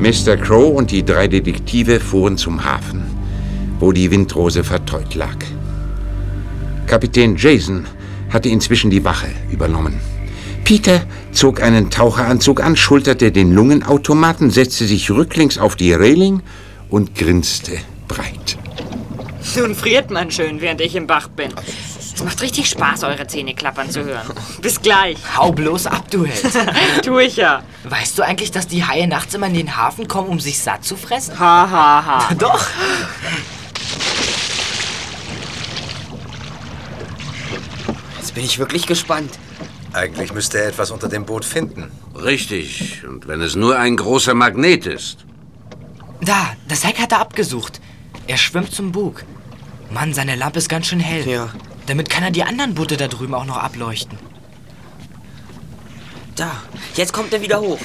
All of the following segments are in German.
Mr. Crow und die 3 Detektive fuhren zum Hafen, wo die Windrose verteut lag. Kapitän Jason hatte inzwischen die Wache übernommen. Peter zog einen Taucheranzug an, schulterte den Lungenautomaten, setzte sich rücklings auf die Reling und grinste breit. Nun friert man schön, während ich im Bach bin. Es macht richtig Spaß, eure Zähne klappern zu hören. Bis gleich. Hau bloß ab, du Held. Tu ich ja. Weißt du eigentlich, dass die Haie nachts immer in den Hafen kommen, um sich satt zu fressen? Ha, ha, ha. Doch. Jetzt bin ich wirklich gespannt. Eigentlich müsste er etwas unter dem Boot finden. Richtig. Und wenn es nur ein großer Magnet ist. Da, das Heck hat er abgesucht. Er schwimmt zum Bug. Mann, seine Lampe ist ganz schön hell. Ja. Damit kann er die anderen Boote da drüben auch noch ableuchten. Da, jetzt kommt er wieder hoch.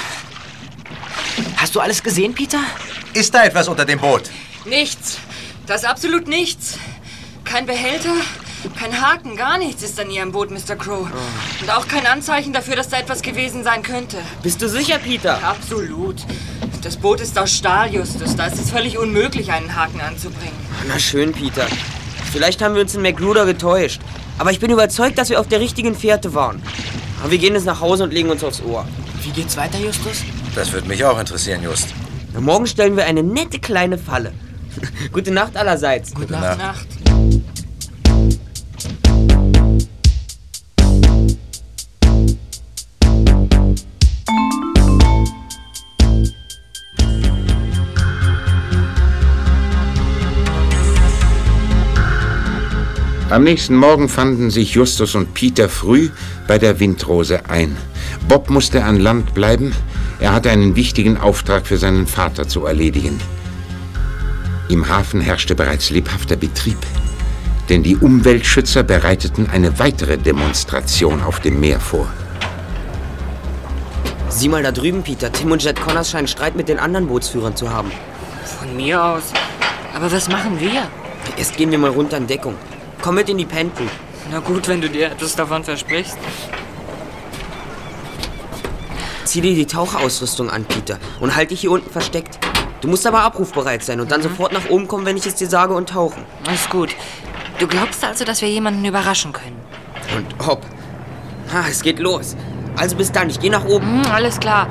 Hast du alles gesehen, Peter? Ist da etwas unter dem Boot? Nichts. Das ist absolut nichts. Kein Behälter, kein Haken, gar nichts ist an Ihrem Boot, Mr. Crow. Und auch kein Anzeichen dafür, dass da etwas gewesen sein könnte. Bist du sicher, Peter? Absolut. Das Boot ist aus Stahl, Justus. Da ist es völlig unmöglich, einen Haken anzubringen. Na schön, Peter. Vielleicht haben wir uns in McGruder getäuscht. Aber ich bin überzeugt, dass wir auf der richtigen Fährte waren. Aber wir gehen jetzt nach Hause und legen uns aufs Ohr. Wie geht's weiter, Justus? Das würde mich auch interessieren, Just. Na, morgen stellen wir eine nette kleine Falle. Gute Nacht allerseits. Gute Nacht. Nacht. Am nächsten Morgen fanden sich Justus und Peter früh bei der Windrose ein. Bob musste an Land bleiben. Er hatte einen wichtigen Auftrag für seinen Vater zu erledigen. Im Hafen herrschte bereits lebhafter Betrieb, denn die Umweltschützer bereiteten eine weitere Demonstration auf dem Meer vor. Sieh mal da drüben, Peter. Tim und Jet Connors scheinen Streit mit den anderen Bootsführern zu haben. Von mir aus. Aber was machen wir? Erst gehen wir mal runter in Deckung. Komm mit in die Penton. Na gut, wenn du dir etwas davon versprichst. Zieh dir die Taucherausrüstung an, Peter, und halt dich hier unten versteckt. Du musst aber abrufbereit sein und dann sofort nach oben kommen, wenn ich es dir sage, und tauchen. Alles gut. Du glaubst also, dass wir jemanden überraschen können? Und hopp. Es geht los. Also bis dann, ich gehe nach oben. Alles klar.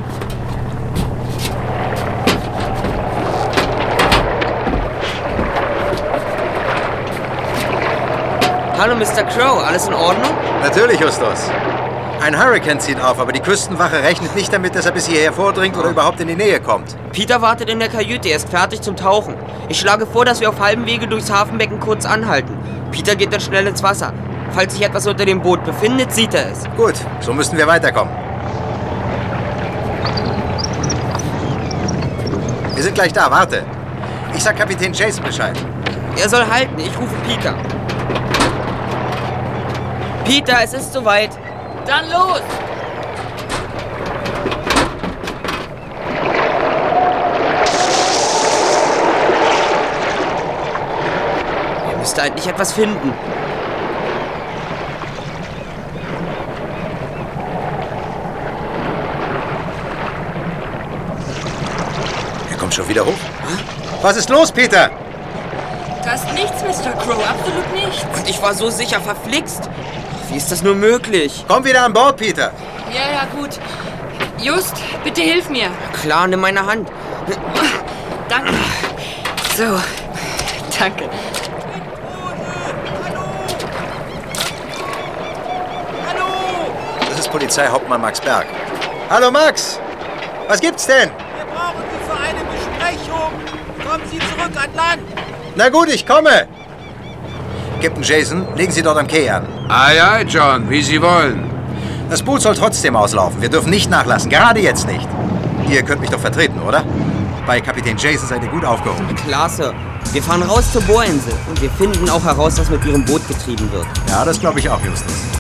Hallo, Mr. Crow, alles in Ordnung? Natürlich, Justus. Ein Hurrikan zieht auf, aber die Küstenwache rechnet nicht damit, dass er bis hierher vordringt oder überhaupt in die Nähe kommt. Peter wartet in der Kajüte, er ist fertig zum Tauchen. Ich schlage vor, dass wir auf halbem Wege durchs Hafenbecken kurz anhalten. Peter geht dann schnell ins Wasser. Falls sich etwas unter dem Boot befindet, sieht er es. Gut, so müssen wir weiterkommen. Wir sind gleich da, warte. Ich sag Kapitän Jason Bescheid. Er soll halten, ich rufe Peter. Peter, es ist soweit. Dann los! Ihr müsst eigentlich etwas finden. Er kommt schon wieder hoch. Was ist los, Peter? Da ist nichts, Mr. Crow, absolut nichts. Und ich war so sicher, verflixt. Wie ist das nur möglich? Komm wieder an Bord, Peter. Ja, gut. Just, bitte hilf mir. Klar, nimm meine Hand. Danke. So, danke. Das ist Polizeihauptmann Max Berg. Hallo, Max. Was gibt's denn? Wir brauchen Sie für eine Besprechung. Kommen Sie zurück an Land. Na gut, ich komme. Captain Jason, legen Sie dort am Quai an. Aye, aye, John, wie Sie wollen. Das Boot soll trotzdem auslaufen. Wir dürfen nicht nachlassen, gerade jetzt nicht. Ihr könnt mich doch vertreten, oder? Bei Kapitän Jason seid ihr gut aufgehoben. Klasse. Wir fahren raus zur Bohrinsel und wir finden auch heraus, was mit ihrem Boot getrieben wird. Ja, das glaube ich auch, Justus.